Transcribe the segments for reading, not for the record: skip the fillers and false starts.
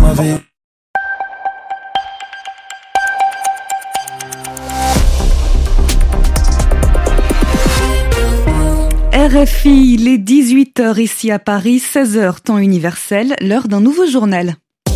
vie. RFI, il est 18h ici à Paris, 16h temps universel, l'heure d'un nouveau journal.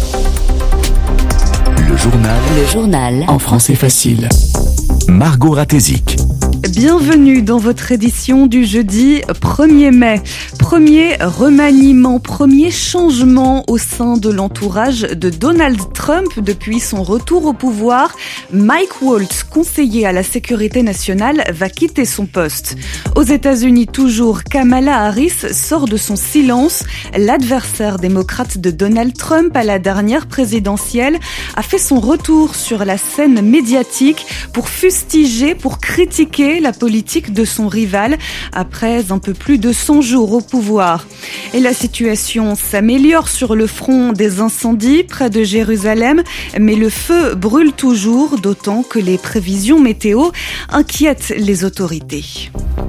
Le journal en français facile. Margot Ratézik. Bienvenue dans votre édition du jeudi 1er mai. Premier remaniement, premier changement au sein de l'entourage de Donald Trump depuis son retour au pouvoir. Mike Waltz, conseiller à la sécurité nationale, va quitter son poste. Aux États-Unis toujours, Kamala Harris sort de son silence. L'adversaire démocrate de Donald Trump à la dernière présidentielle a fait son retour sur la scène médiatique pour fustiger, pour critiquer la politique de son rival après un peu plus de 100 jours au pouvoir. Et la situation s'améliore sur le front des incendies près de Jérusalem, mais le feu brûle toujours, d'autant que les prévisions météo inquiètent les autorités.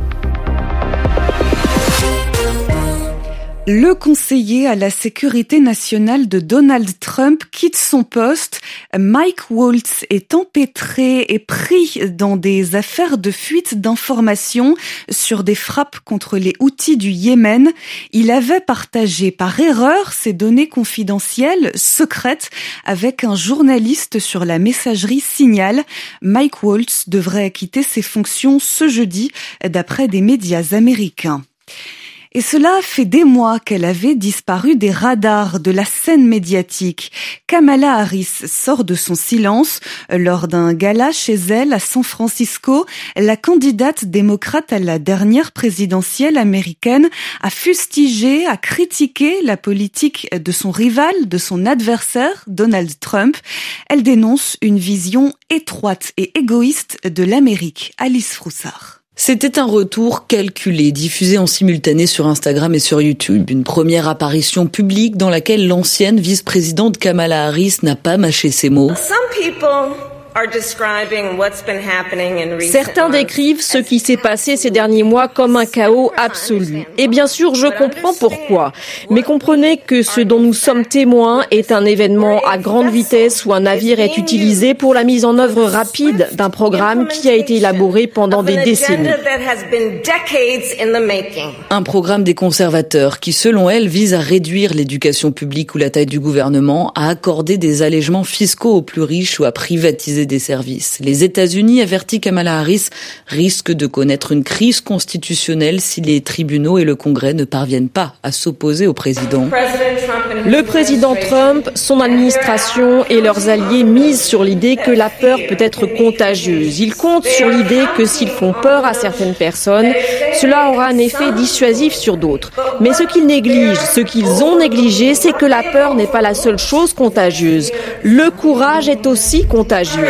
Le conseiller à la sécurité nationale de Donald Trump quitte son poste. Mike Waltz est empêtré et pris dans des affaires de fuite d'informations sur des frappes contre les Houthis du Yémen. Il avait partagé par erreur ses données confidentielles, secrètes, avec un journaliste sur la messagerie Signal. Mike Waltz devrait quitter ses fonctions ce jeudi, d'après des médias américains. Et cela fait des mois qu'elle avait disparu des radars de la scène médiatique. Kamala Harris sort de son silence. Lors d'un gala chez elle à San Francisco, la candidate démocrate à la dernière présidentielle américaine a fustigé, a critiqué la politique de son rival, de son adversaire, Donald Trump. Elle dénonce une vision étroite et égoïste de l'Amérique. Alice Froussard. C'était un retour calculé, diffusé en simultané sur Instagram et sur YouTube. Une première apparition publique dans laquelle l'ancienne vice-présidente Kamala Harris n'a pas mâché ses mots. Certains décrivent ce qui s'est passé ces derniers mois comme un chaos absolu. Et bien sûr, je comprends pourquoi. Mais comprenez que ce dont nous sommes témoins est un événement à grande vitesse où un navire est utilisé pour la mise en œuvre rapide d'un programme qui a été élaboré pendant des décennies. Un programme des conservateurs qui, selon elle, vise à réduire l'éducation publique ou la taille du gouvernement, à accorder des allègements fiscaux aux plus riches ou à privatiser des services. Les États-Unis, avertit Kamala Harris, risquent de connaître une crise constitutionnelle si les tribunaux et le Congrès ne parviennent pas à s'opposer au président. Le président Trump, son administration et leurs alliés misent sur l'idée que la peur peut être contagieuse. Ils comptent sur l'idée que s'ils font peur à certaines personnes, cela aura un effet dissuasif sur d'autres. Mais ce qu'ils négligent, ce qu'ils ont négligé, c'est que la peur n'est pas la seule chose contagieuse. Le courage est aussi contagieux.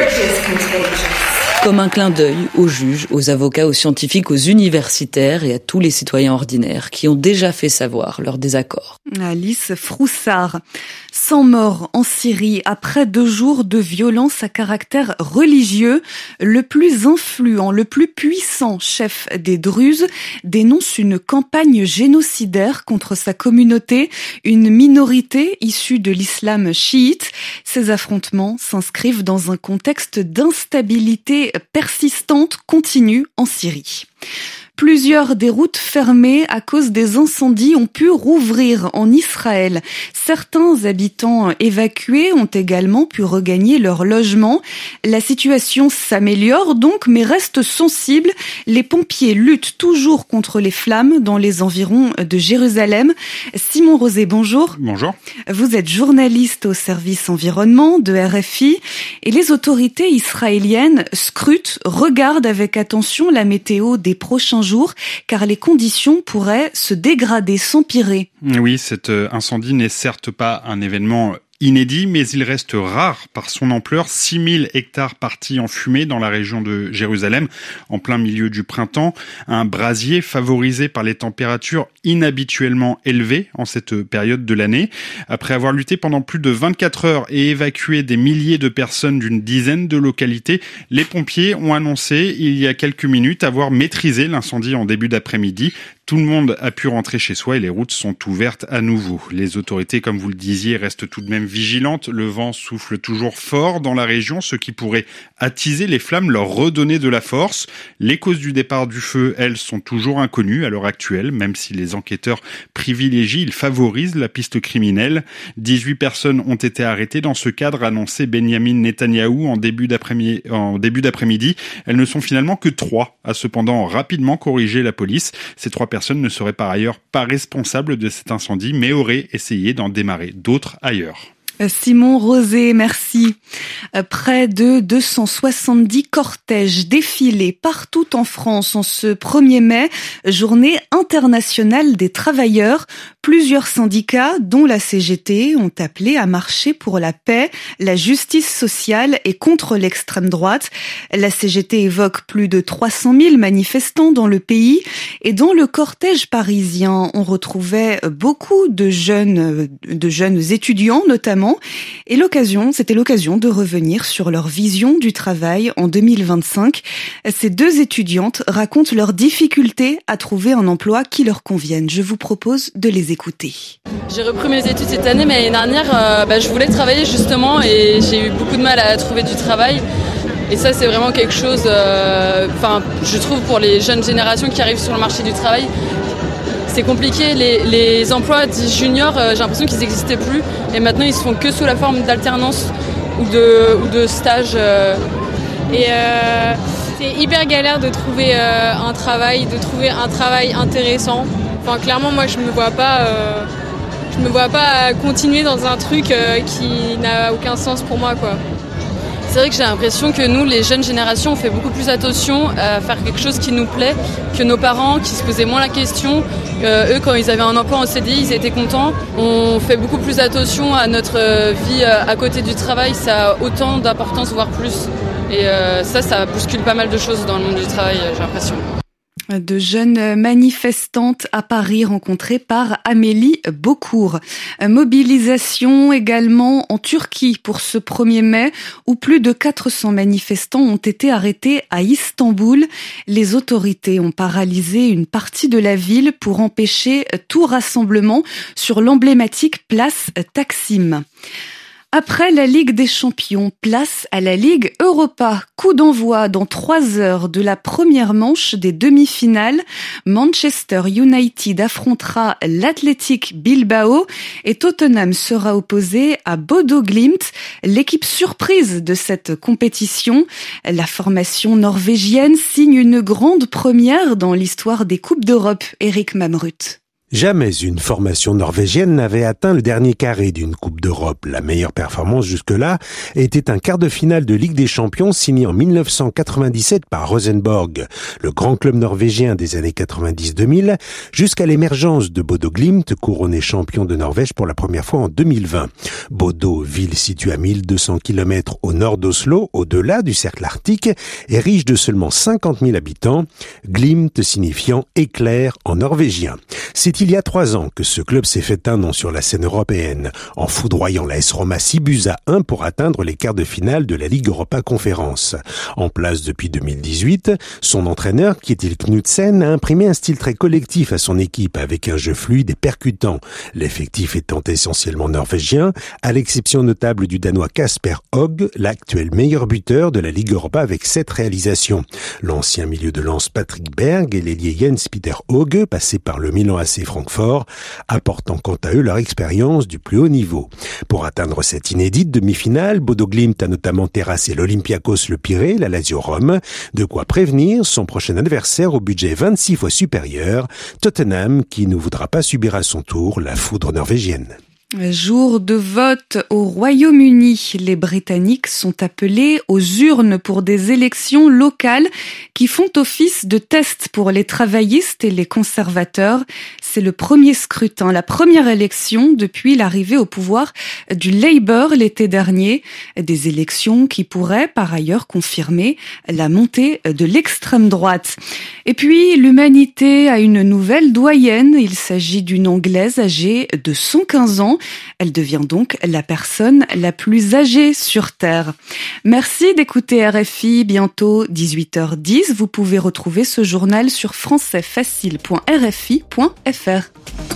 Comme un clin d'œil aux juges, aux avocats, aux scientifiques, aux universitaires et à tous les citoyens ordinaires qui ont déjà fait savoir leur désaccord. Alice Froussard. 100 morts en Syrie après 2 jours de violence à caractère religieux. Le plus influent, le plus puissant chef des Druzes dénonce une campagne génocidaire contre sa communauté, une minorité issue de l'islam chiite. Ces affrontements s'inscrivent dans un contexte d'instabilité persistante continue en Syrie. Plusieurs des routes fermées à cause des incendies ont pu rouvrir en Israël. Certains habitants évacués ont également pu regagner leur logement. La situation s'améliore donc, mais reste sensible. Les pompiers luttent toujours contre les flammes dans les environs de Jérusalem. Simon Rosé, bonjour. Bonjour. Vous êtes journaliste au service environnement de RFI et les autorités israéliennes scrutent, regardent avec attention la météo des prochains jours, car les conditions pourraient se dégrader, s'empirer. Oui, cet incendie n'est certes pas un événement inédit, mais il reste rare par son ampleur. 6000 hectares partis en fumée dans la région de Jérusalem, en plein milieu du printemps. Un brasier favorisé par les températures inhabituellement élevées en cette période de l'année. Après avoir lutté pendant plus de 24 heures et évacué des milliers de personnes d'une dizaine de localités, les pompiers ont annoncé il y a quelques minutes avoir maîtrisé l'incendie en début d'après-midi. Tout le monde a pu rentrer chez soi et les routes sont ouvertes à nouveau. Les autorités, comme vous le disiez, restent tout de même vigilantes. Le vent souffle toujours fort dans la région, ce qui pourrait attiser les flammes, leur redonner de la force. Les causes du départ du feu, elles, sont toujours inconnues à l'heure actuelle, même si les enquêteurs privilégient, ils favorisent la piste criminelle. 18 personnes ont été arrêtées dans ce cadre, annoncé Benyamin Netanyahou en début d'après-midi. Elles ne sont finalement que 3, a cependant rapidement corrigé la police. Ces 3 personnes ne seraient par ailleurs pas responsables de cet incendie, mais auraient essayé d'en démarrer d'autres ailleurs. Simon Rosé, merci. Près de 270 cortèges défilés partout en France en ce 1er mai, journée internationale des travailleurs. Plusieurs syndicats, dont la CGT, ont appelé à marcher pour la paix, la justice sociale et contre l'extrême droite. La CGT évoque plus de 300 000 manifestants dans le pays et dans le cortège parisien, on retrouvait beaucoup de jeunes étudiants notamment. Et c'était l'occasion de revenir sur leur vision du travail en 2025. Ces 2 étudiantes racontent leurs difficultés à trouver un emploi qui leur convienne. Je vous propose de les écouter. J'ai repris mes études cette année, mais l'année dernière, je voulais travailler justement et j'ai eu beaucoup de mal à trouver du travail. Et ça, c'est vraiment quelque chose, je trouve, pour les jeunes générations qui arrivent sur le marché du travail. C'est compliqué, les emplois dits juniors, j'ai l'impression qu'ils n'existaient plus et maintenant ils se font que sous la forme d'alternance ou de stage. C'est hyper galère de trouver un travail intéressant. Enfin, clairement, moi je me vois pas continuer dans un truc qui n'a aucun sens pour moi, quoi. C'est vrai que j'ai l'impression que nous, les jeunes générations, on fait beaucoup plus attention à faire quelque chose qui nous plaît que nos parents qui se posaient moins la question. Eux, quand ils avaient un emploi en CDI, ils étaient contents. On fait beaucoup plus attention à notre vie à côté du travail. Ça a autant d'importance, voire plus. Et ça bouscule pas mal de choses dans le monde du travail, j'ai l'impression. De jeunes manifestantes à Paris rencontrées par Amélie Beaucourt. Mobilisation également en Turquie pour ce 1er mai où plus de 400 manifestants ont été arrêtés à Istanbul. Les autorités ont paralysé une partie de la ville pour empêcher tout rassemblement sur l'emblématique place Taksim. Après la Ligue des Champions, place à la Ligue Europa. Coup d'envoi dans 3 heures de la première manche des demi-finales. Manchester United affrontera l'Athletic Bilbao et Tottenham sera opposé à Bodo Glimt, l'équipe surprise de cette compétition. La formation norvégienne signe une grande première dans l'histoire des Coupes d'Europe. Eric Mamrut. Jamais une formation norvégienne n'avait atteint le dernier carré d'une Coupe d'Europe. La meilleure performance jusque-là était un quart de finale de Ligue des Champions signé en 1997 par Rosenborg, le grand club norvégien des années 90-2000, jusqu'à l'émergence de Bodo Glimt, couronné champion de Norvège pour la première fois en 2020. Bodo, ville située à 1200 km au nord d'Oslo, au-delà du cercle arctique, est riche de seulement 50 000 habitants, Glimt signifiant éclair en norvégien. C'est il y a 3 ans que ce club s'est fait un nom sur la scène européenne, en foudroyant l'AS Roma 6-1 pour atteindre les quarts de finale de la Ligue Europa Conférence. En place depuis 2018, son entraîneur, Kjetil Knudsen, a imprimé un style très collectif à son équipe avec un jeu fluide et percutant. L'effectif étant essentiellement norvégien, à l'exception notable du Danois Kasper Høeg, l'actuel meilleur buteur de la Ligue Europa avec 7 réalisations. L'ancien milieu de lance Patrick Berg et l'ailier Jens Peter Høeg, passé par le Milan AC Francfort, apportant quant à eux leur expérience du plus haut niveau. Pour atteindre cette inédite demi-finale, Bodo Glimt a notamment terrassé l'Olympiakos Le Pirée, la Lazio Rome, de quoi prévenir son prochain adversaire au budget 26 fois supérieur, Tottenham, qui ne voudra pas subir à son tour la foudre norvégienne. Jour de vote au Royaume-Uni. Les Britanniques sont appelés aux urnes pour des élections locales qui font office de test pour les travaillistes et les conservateurs. C'est le premier scrutin, la première élection depuis l'arrivée au pouvoir du Labour l'été dernier. Des élections qui pourraient par ailleurs confirmer la montée de l'extrême droite. Et puis l'humanité a une nouvelle doyenne. Il s'agit d'une Anglaise âgée de 115 ans. Elle devient donc la personne la plus âgée sur Terre. Merci d'écouter RFI. Bientôt 18h10. Vous pouvez retrouver ce journal sur françaisfacile.rfi.fr.